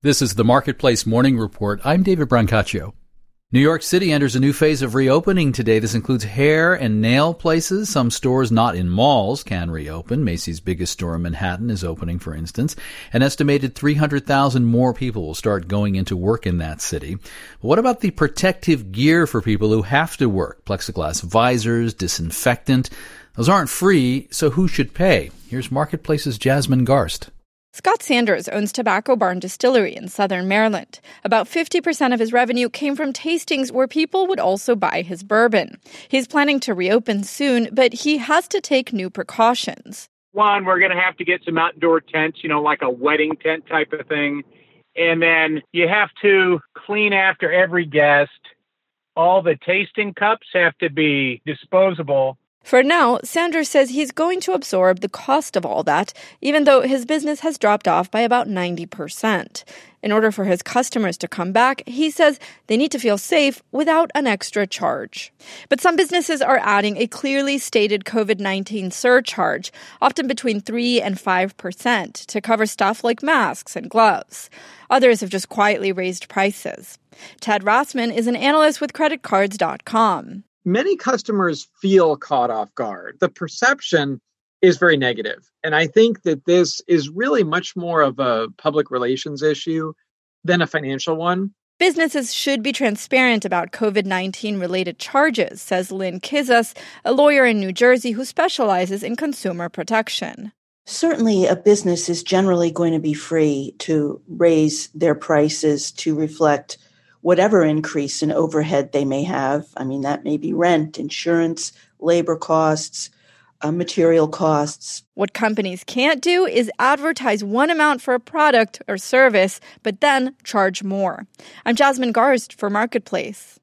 This is the Marketplace Morning Report. I'm David Brancaccio. New York City enters a new phase of reopening today. This includes hair and nail places. Some stores not in malls can reopen. Macy's biggest store in Manhattan is opening, for instance. An estimated 300,000 more people will start going into work in that city. But what about the protective gear for people who have to work? Plexiglass visors, disinfectant. Those aren't free, so who should pay? Here's Marketplace's Jasmine Garst. Scott Sanders owns Tobacco Barn Distillery in southern Maryland. About 50% of his revenue came from tastings where people would also buy his bourbon. He's planning to reopen soon, but he has to take new precautions. One, we're going to have to get some outdoor tents, like a wedding tent type of thing. And then you have to clean after every guest. All the tasting cups have to be disposable. For now, Sanders says he's going to absorb the cost of all that, even though his business has dropped off by about 90%. In order for his customers to come back, he says they need to feel safe without an extra charge. But some businesses are adding a clearly stated COVID-19 surcharge, often between 3 and 5%, to cover stuff like masks and gloves. Others have just quietly raised prices. Ted Rossman is an analyst with creditcards.com. Many customers feel caught off guard. The perception is very negative. And I think that this is really much more of a public relations issue than a financial one. Businesses should be transparent about COVID-19 related charges, says Lynn Kizas, a lawyer in New Jersey who specializes in consumer protection. Certainly, a business is generally going to be free to raise their prices to reflect whatever increase in overhead they may have. I mean, that may be rent, insurance, labor costs, material costs. What companies can't do is advertise one amount for a product or service, but then charge more. I'm Jasmine Garst for Marketplace.